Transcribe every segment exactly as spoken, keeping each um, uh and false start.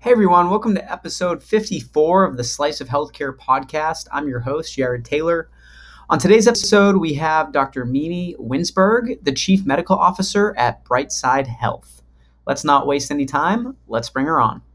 Hey everyone, welcome to episode fifty-four of the Slice of Healthcare podcast. I'm your host, Jared Taylor. On today's episode, we have Doctor Mimi Winsberg, the Chief Medical Officer at Brightside Health. Let's not waste any time. Let's bring her on.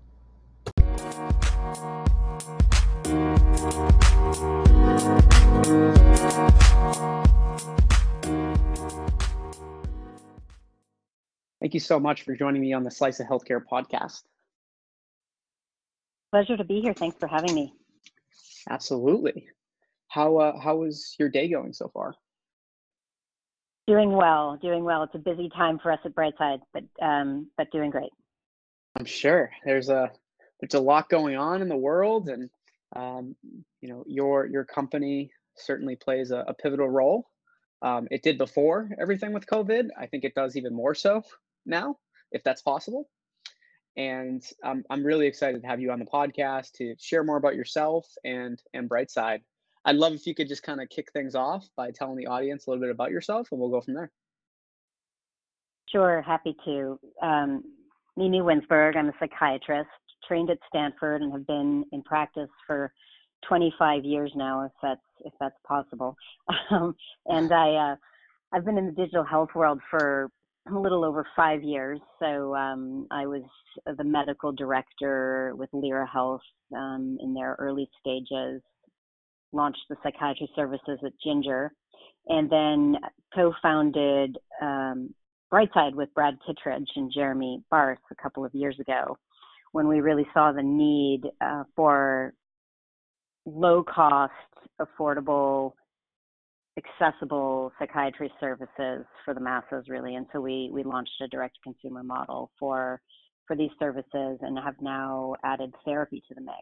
Thank you so much for joining me on the Slice of Healthcare podcast. Pleasure to be here. Thanks for having me. Absolutely. How uh, how is your day going so far? Doing well, doing well. It's a busy time for us at Brightside, but um, but doing great. I'm sure there's a there's a lot going on in the world, and um, you know your your company certainly plays a, a pivotal role. Um, it did before everything with COVID. I think it does even more so now, if that's possible. And um, I'm really excited to have you on the podcast to share more about yourself and and Brightside. I'd love if you could just kind of kick things off by telling the audience a little bit about yourself, and we'll go from there. Sure, happy to. Um, Mimi Winsberg, I'm a psychiatrist, trained at Stanford, and have been in practice for twenty-five years now, if that's if that's possible. Um, and I uh, I've been in the digital health world for a little over five years. So um, I was the medical director with Lyra Health um, in their early stages, launched the psychiatry services at Ginger, and then co-founded um, Brightside with Brad Kittredge and Jeremy Barth a couple of years ago, when we really saw the need uh, for low-cost, affordable, accessible psychiatry services for the masses, really. And so we we launched a direct-to-consumer model for for these services, and have now added therapy to the mix.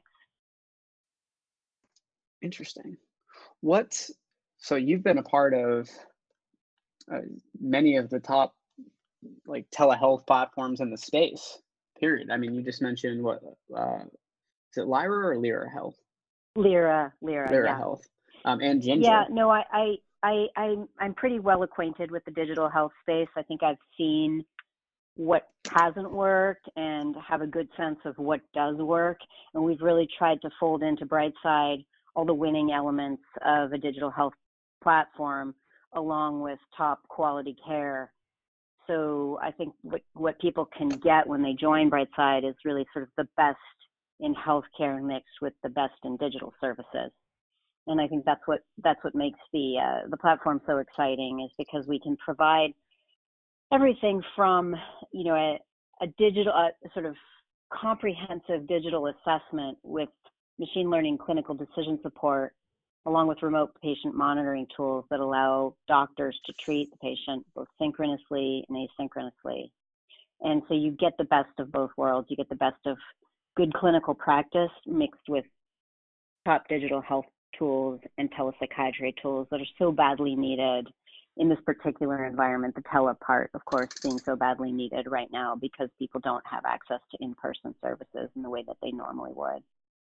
Interesting. What? So you've been a part of uh, many of the top like telehealth platforms in the space. Period. I mean, you just mentioned what uh, is it Lyra or Lyra Health? Lyra, Lyra, Lyra yeah. Health, um, and Ginger. Yeah, no, I, I, I, I'm, I'm pretty well acquainted with the digital health space. I think I've seen what hasn't worked and have a good sense of what does work. And we've really tried to fold into Brightside all the winning elements of a digital health platform, along with top quality care. So I think what, what people can get when they join Brightside is really sort of the best in healthcare mixed with the best in digital services. And I think that's what that's what makes the uh, the platform so exciting, is because we can provide everything from, you know, a, a digital, a sort of comprehensive digital assessment with machine learning clinical decision support, along with remote patient monitoring tools that allow doctors to treat the patient both synchronously and asynchronously. And so you get the best of both worlds. You get the best of good clinical practice mixed with top digital health tools and telepsychiatry tools that are so badly needed in this particular environment, the tele part, of course, being so badly needed right now because people don't have access to in-person services in the way that they normally would.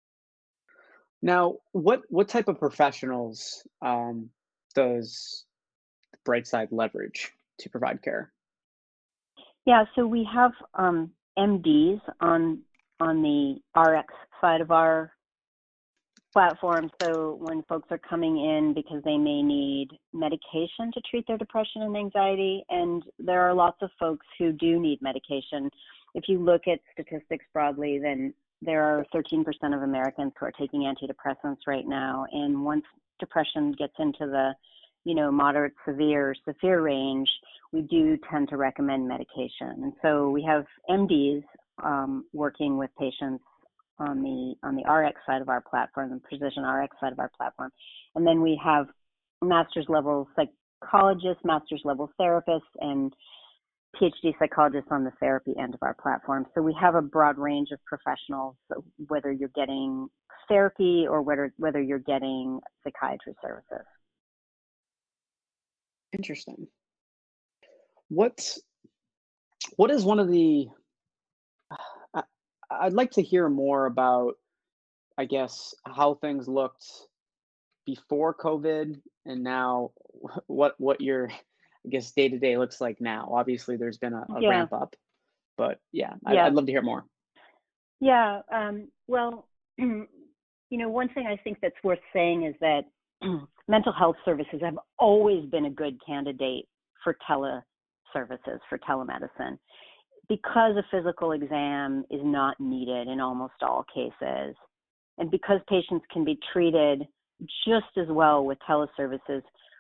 Now, what what type of professionals um, does Brightside leverage to provide care? Yeah, so we have um, M Ds on on the R X side of our platform. So when folks are coming in because they may need medication to treat their depression and anxiety, and there are lots of folks who do need medication. If you look at statistics broadly, then there are thirteen percent of Americans who are taking antidepressants right now. And once depression gets into the, you know, moderate, severe, severe range, we do tend to recommend medication. And so we have M Ds um, working with patients on the on the R X side of our platform, the precision R X side of our platform. And then we have master's level psychologists, master's level therapists, and PhD psychologists on the therapy end of our platform. So we have a broad range of professionals, so whether you're getting therapy or whether whether you're getting psychiatry services. Interesting. What what is one of the I, I'd like to hear more about, I guess, how things looked before COVID and now what what your I guess day to day looks like now. Obviously, there's been a, a Yeah, ramp up, but yeah, I'd, yeah. I'd love to hear more. Yeah. Um, well, you know, one thing I think that's worth saying is that mental health services have always been a good candidate for teleservices, for telemedicine, because a physical exam is not needed in almost all cases. And because patients can be treated just as well with teleservices,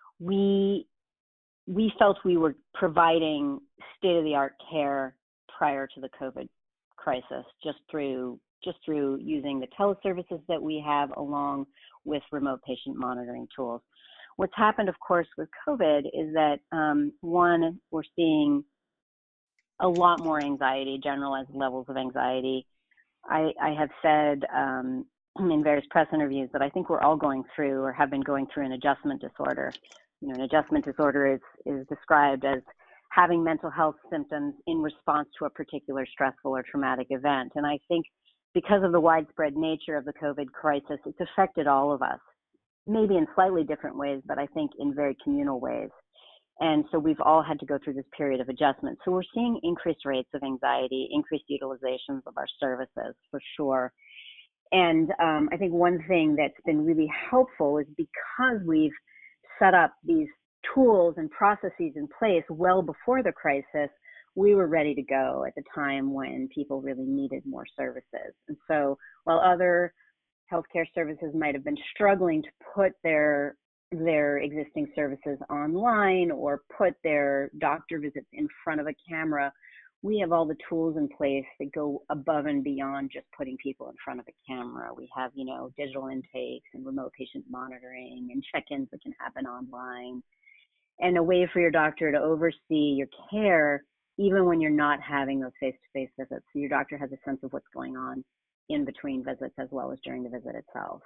we we felt we were providing state-of-the-art care prior to the COVID crisis, just through just through using the teleservices that we have along with remote patient monitoring tools. What's happened, of course, with COVID is that um, one, we're seeing a lot more anxiety, generalized levels of anxiety. I, I have said um, in various press interviews that I think we're all going through or have been going through an adjustment disorder. You know, an adjustment disorder is, is described as having mental health symptoms in response to a particular stressful or traumatic event. And I think because of the widespread nature of the COVID crisis, it's affected all of us, maybe in slightly different ways, but I think in very communal ways. And so we've all had to go through this period of adjustment. So we're seeing increased rates of anxiety, increased utilizations of our services for sure. And um, I think one thing that's been really helpful is because we've set up these tools and processes in place well before the crisis, we were ready to go at the time when people really needed more services. And so while other healthcare services might have been struggling to put their their existing services online or put their doctor visits in front of a camera, we have all the tools in place that go above and beyond just putting people in front of a camera. We have, you know, digital intakes and remote patient monitoring and check-ins that can happen online, and a way for your doctor to oversee your care even when you're not having those face-to-face visits. So your doctor has a sense of what's going on in between visits as well as during the visit itself.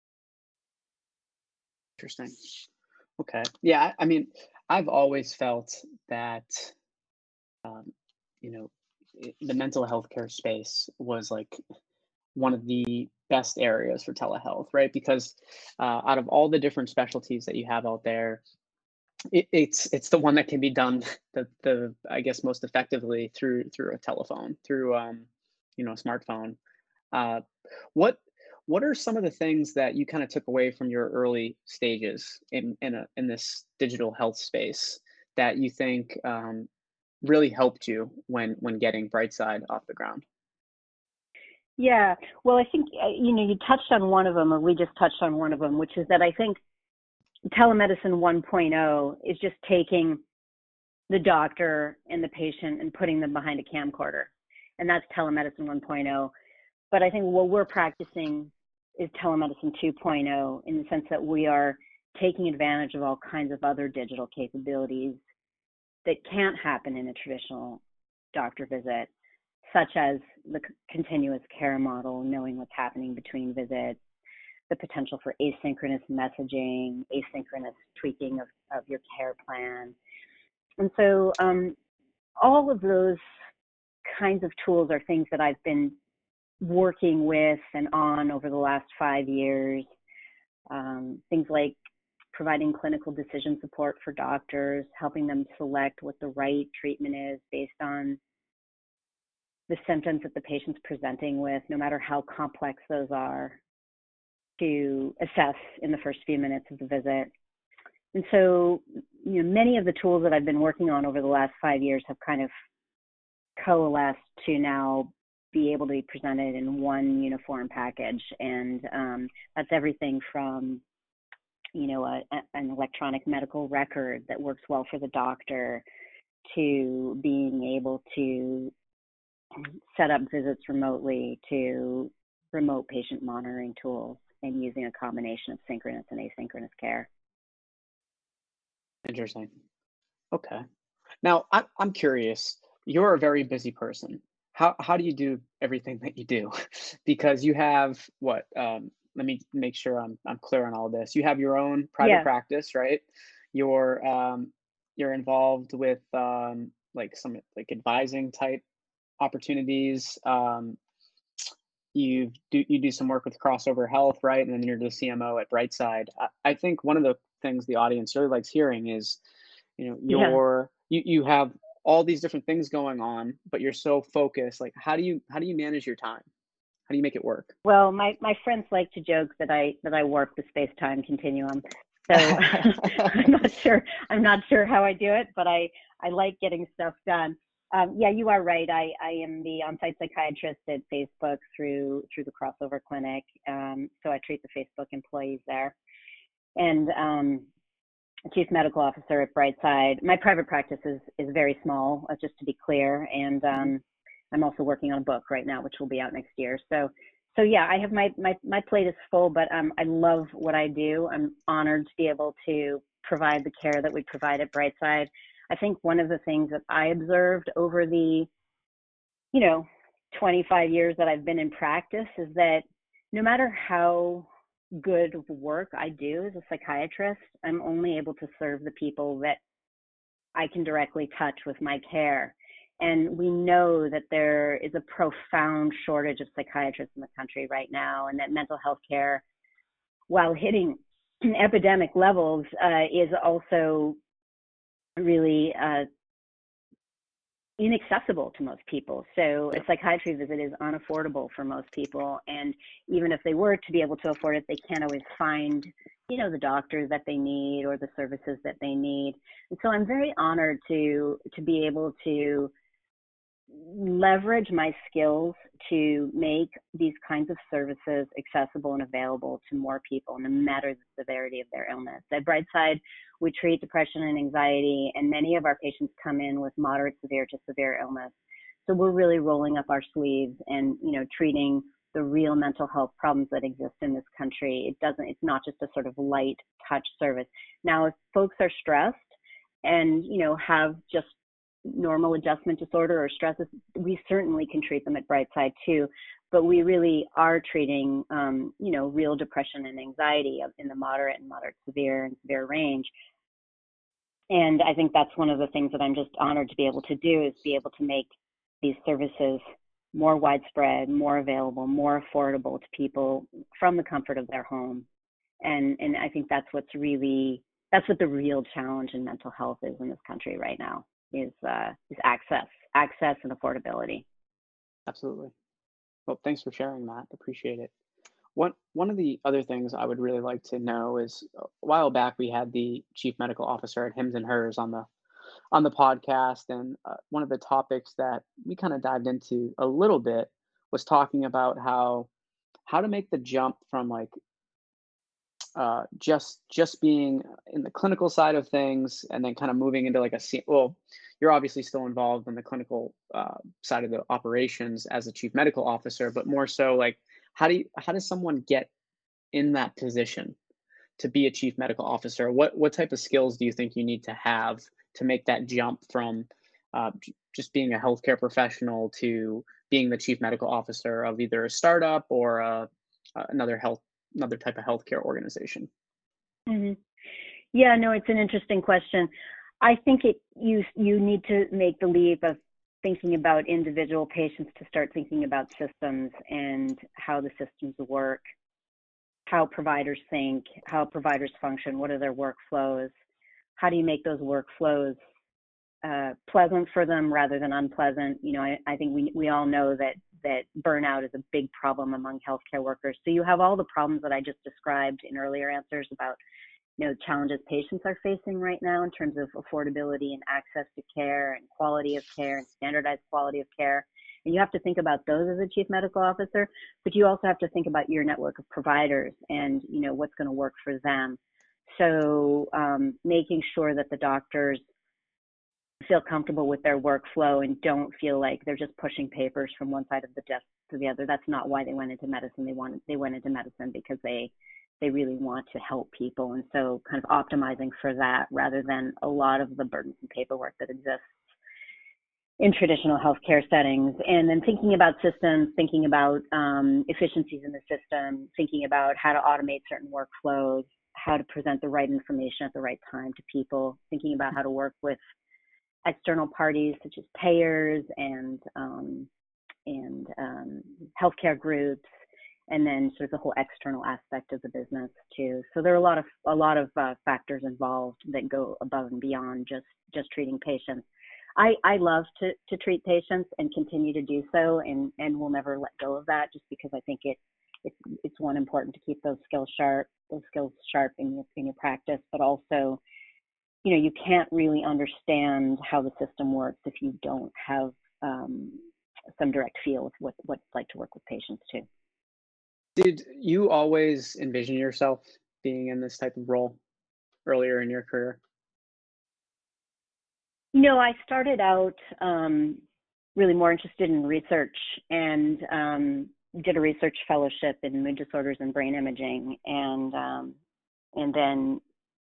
Interesting. Okay. Yeah. I I mean, I've always felt that, um, you know, i- the mental health care space was like one of the best areas for telehealth, right? Because uh, out of all the different specialties that you have out there, it, it's it's the one that can be done the the I guess most effectively through through a telephone, through um, you know, a smartphone. Uh, what what are some of the things that you kind of took away from your early stages in in a in this digital health space that you think um, really helped you when when getting Brightside off the ground? Yeah, well, I think, uh, you know, you touched on one of them, or we just touched on one of them, which is that I think telemedicine 1.0 is just taking the doctor and the patient and putting them behind a camcorder. And that's telemedicine 1.0. But I think what we're practicing is telemedicine 2.0 in the sense that we are taking advantage of all kinds of other digital capabilities that can't happen in a traditional doctor visit, such as the c- continuous care model, knowing what's happening between visits, the potential for asynchronous messaging, asynchronous tweaking of, of your care plan. And so um, all of those kinds of tools are things that I've been working with and on over the last five years. Um, things like providing clinical decision support for doctors, helping them select what the right treatment is based on the symptoms that the patient's presenting with, no matter how complex those are, to assess in the first few minutes of the visit. And so, you know, many of the tools that I've been working on over the last five years have kind of coalesced to now be able to be presented in one uniform package. And um, that's everything from, you know, a, an electronic medical record that works well for the doctor, to being able to set up visits remotely, to remote patient monitoring tools and using a combination of synchronous and asynchronous care. Interesting. Okay. Now, I'm I'm curious. You're a very busy person. How how do you do everything that you do? Because you have what? Um, let me make sure I'm I'm clear on all this. You have your own private Yeah, practice, right? You're um, you're involved with um, like some like advising type opportunities. Um, you do you do some work with Crossover Health, right? And then you're the C M O at Brightside. I, I think one of the things the audience really likes hearing is, you know, yeah. your you you have all these different things going on, but you're so focused. Like, how do you how do you manage your time? How do you make it work? Well, my, my friends like to joke that I that I warp the space-time continuum. So I'm not sure I'm not sure how I do it, but I, I like getting stuff done. Um, yeah, you are right. I, I am the on-site psychiatrist at Facebook through through the Crossover Clinic. Um, so I treat the Facebook employees there. And um, Chief Medical Officer at Brightside. My private practice is, is very small, uh, just to be clear. And um, I'm also working on a book right now, which will be out next year. So So yeah, I have my, my, my plate is full, but um, I love what I do. I'm honored to be able to provide the care that we provide at Brightside. I think one of the things that I observed over the, you know, twenty-five years that I've been in practice is that no matter how good work I do as a psychiatrist, I'm only able to serve the people that I can directly touch with my care. And we know that there is a profound shortage of psychiatrists in the country right now, and that mental health care, while hitting epidemic levels, uh, is also really uh, inaccessible to most people. So a psychiatry visit is unaffordable for most people. And even if they were to be able to afford it, they can't always find, you know, the doctors that they need or the services that they need. And so I'm very honored to, to be able to leverage my skills to make these kinds of services accessible and available to more people, no matter the severity of their illness. At Brightside, we treat depression and anxiety, and many of our patients come in with moderate, severe to severe illness. So we're really rolling up our sleeves and, you know, treating the real mental health problems that exist in this country. It doesn't, it's not just a sort of light touch service. Now, if folks are stressed and, you know, have just normal adjustment disorder or stresses, we certainly can treat them at Brightside too, but we really are treating, um, you know, real depression and anxiety in the moderate and moderate severe and severe range. And I think that's one of the things that I'm just honored to be able to do, is be able to make these services more widespread, more available, more affordable to people from the comfort of their home. And, and I think that's what's really, that's what the real challenge in mental health is in this country right now. Is uh, is access, access and affordability. Absolutely. Well, thanks for sharing that. Appreciate it. One one of the other things I would really like to know is, a while back we had the chief medical officer at Hims and Hers on the on the podcast, and uh, one of the topics that we kind of dived into a little bit was talking about how how to make the jump from like uh, just just being in the clinical side of things, and then kind of moving into like a se- well, you're obviously still involved in the clinical uh, side of the operations as a chief medical officer, but more so like how do you, how does someone get in that position to be a chief medical officer? What what type of skills do you think you need to have to make that jump from uh, j- just being a healthcare professional to being the chief medical officer of either a startup or a, uh, another health another type of healthcare organization? Mm-hmm. Yeah, no, it's an interesting question. I think it you you need to make the leap of thinking about individual patients to start thinking about systems and how the systems work, how providers think, how providers function, what are their workflows, how do you make those workflows uh, pleasant for them rather than unpleasant. You know, I, I think we we all know that that burnout is a big problem among healthcare workers. So you have all the problems that I just described in earlier answers about, you know, challenges patients are facing right now in terms of affordability and access to care and quality of care and standardized quality of care. And you have to think about those as a chief medical officer, but you also have to think about your network of providers and, you know, what's going to work for them. So um, making sure that the doctors feel comfortable with their workflow and don't feel like they're just pushing papers from one side of the desk to the other. That's not why they went into medicine. They wanted, they went into medicine because they, they really want to help people. And so kind of optimizing for that rather than a lot of the burdensome paperwork that exists in traditional healthcare settings. And then thinking about systems, thinking about um, efficiencies in the system, thinking about how to automate certain workflows, how to present the right information at the right time to people, thinking about how to work with external parties such as payers and um, and um, healthcare groups, and then sort of the whole external aspect of the business too. So there are a lot of a lot of uh, factors involved that go above and beyond just just treating patients. I, I love to, to treat patients and continue to do so, and, and we'll never let go of that, just because I think it, it's, it's one, important to keep those skills sharp, those skills sharp in your, in your practice, but also, you know, you can't really understand how the system works if you don't have um, some direct feel with what, what it's like to work with patients too. Did you always envision yourself being in this type of role earlier in your career? No, I started out um, really more interested in research, and um, did a research fellowship in mood disorders and brain imaging, and um, and then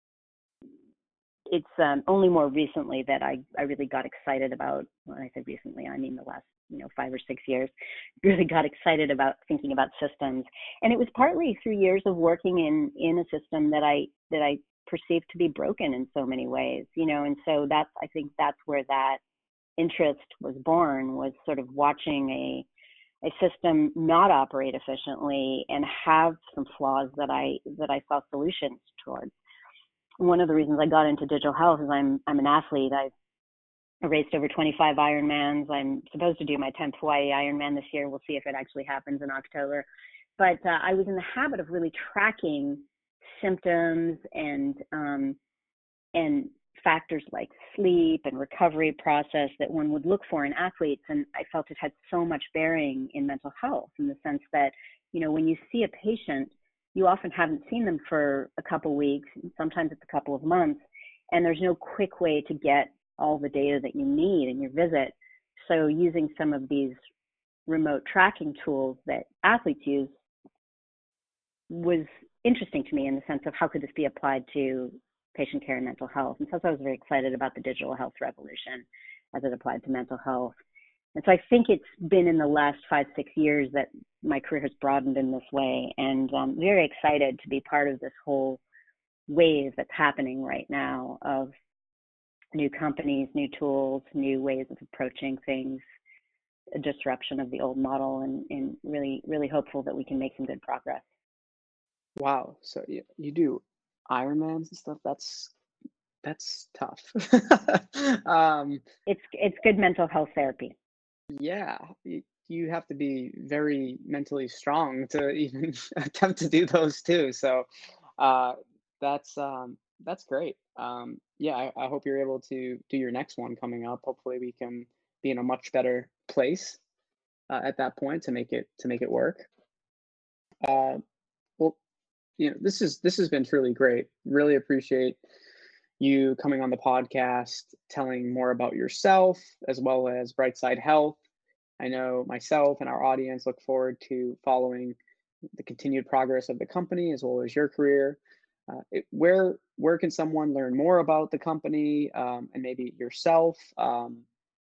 it's um, only more recently that I, I really got excited about, when I say recently, I mean the last, you know, five or six years, really got excited about thinking about systems. And it was partly through years of working in, in a system that I, that I perceived to be broken in so many ways, you know, and so that's, I think that's where that interest was born, was sort of watching a, a system not operate efficiently and have some flaws that I, that I saw solutions towards. One of the reasons I got into digital health is I'm I'm an athlete. I've raced over twenty-five Ironmans. I'm supposed to do my tenth Hawaii Ironman this year. We'll see if it actually happens in October. But uh, I was in the habit of really tracking symptoms and um, and factors like sleep and recovery process that one would look for in athletes. And I felt it had so much bearing in mental health, in the sense that, you know, when you see a patient, you often haven't seen them for a couple weeks, sometimes it's a couple of months, and there's no quick way to get all the data that you need in your visit. So using some of these remote tracking tools that athletes use was interesting to me, in the sense of how could this be applied to patient care and mental health. And so I was very excited about the digital health revolution as it applied to mental health. And so I think it's been in the last five, six years that my career has broadened in this way, and I'm very excited to be part of this whole wave that's happening right now of new companies, new tools, new ways of approaching things, a disruption of the old model, and, and really, really hopeful that we can make some good progress. Wow. So you, you do Ironmans and stuff. That's that's tough. um, It's it's good mental health therapy. yeah, you, you have to be very mentally strong to even attempt to do those too. So uh, that's um, that's great. Um, yeah, I, I hope you're able to do your next one coming up. Hopefully, we can be in a much better place uh, at that point to make it to make it work. Uh, well, you know, this is this has been truly great. Really appreciate you coming on the podcast, telling more about yourself as well as Brightside Health. I know myself and our audience look forward to following the continued progress of the company as well as your career. Uh, it, where where can someone learn more about the company, um, and maybe yourself? Um,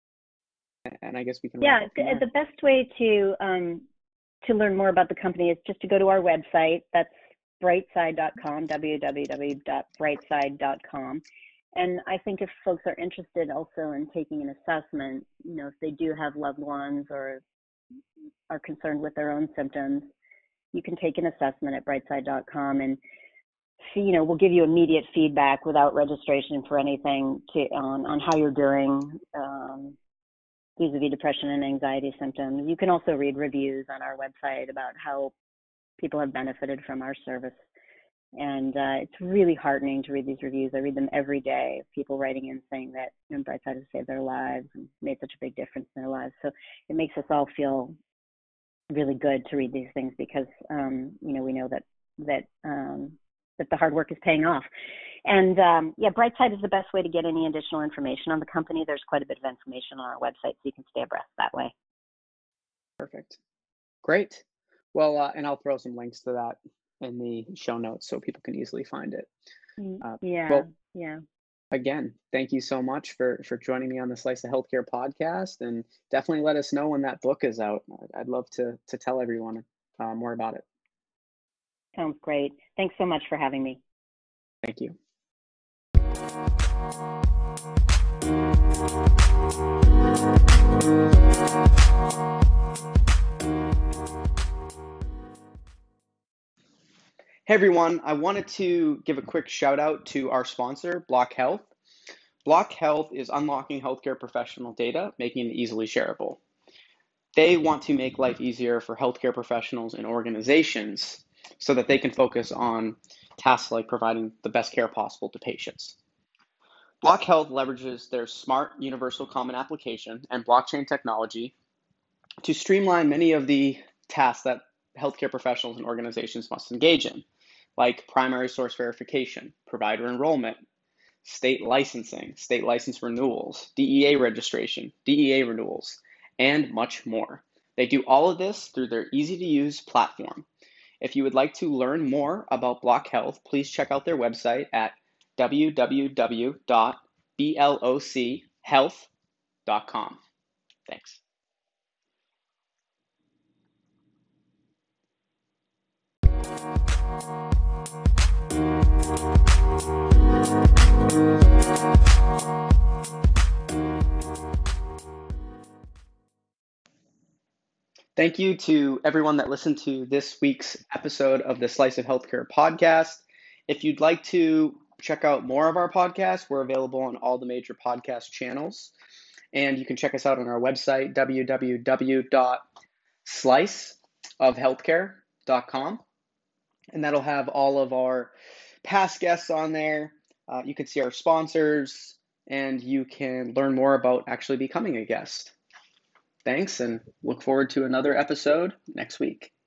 and I guess we can wrap Yeah, up from the there. best way to um, to learn more about the company is just to go to our website. That's brightside dot com, w w w dot brightside dot com. And I think if folks are interested also in taking an assessment, you know, if they do have loved ones or are concerned with their own symptoms, you can take an assessment at brightside dot com, and see, you know, we'll give you immediate feedback without registration for anything to on, on how you're doing um, vis-a-vis depression and anxiety symptoms. You can also read reviews on our website about how people have benefited from our service. And uh, it's really heartening to read these reviews. I read them every day, people writing in saying that, you know, Brightside has saved their lives and made such a big difference in their lives. So it makes us all feel really good to read these things, because, um, you know, we know that, that, um, that the hard work is paying off. And um, yeah, Brightside is the best way to get any additional information on the company. There's quite a bit of information on our website, so you can stay abreast that way. Perfect. Great. Well, uh, and I'll throw some links to that in the show notes so people can easily find it. Uh, Yeah, well, yeah. again, thank you so much for for joining me on the Slice of Healthcare podcast, and definitely let us know when that book is out. I'd love to to tell everyone uh, more about it. Sounds great. Thanks so much for having me. Thank you. Hey everyone, I wanted to give a quick shout out to our sponsor, Block Health. Block Health is unlocking healthcare professional data, making it easily shareable. They want to make life easier for healthcare professionals and organizations so that they can focus on tasks like providing the best care possible to patients. Block Health leverages their smart universal common application and blockchain technology to streamline many of the tasks that healthcare professionals and organizations must engage in, like primary source verification, provider enrollment, state licensing, state license renewals, D E A registration, D E A renewals, and much more. They do all of this through their easy-to-use platform. If you would like to learn more about Block Health, please check out their website at w w w dot block health dot com. Thanks. Thank you to everyone that listened to this week's episode of the Slice of Healthcare podcast. If you'd like to check out more of our podcasts, we're available on all the major podcast channels. And you can check us out on our website, w w w dot slice of healthcare dot com. And that'll have all of our past guests on there. Uh, you can see our sponsors, and you can learn more about actually becoming a guest. Thanks, and look forward to another episode next week.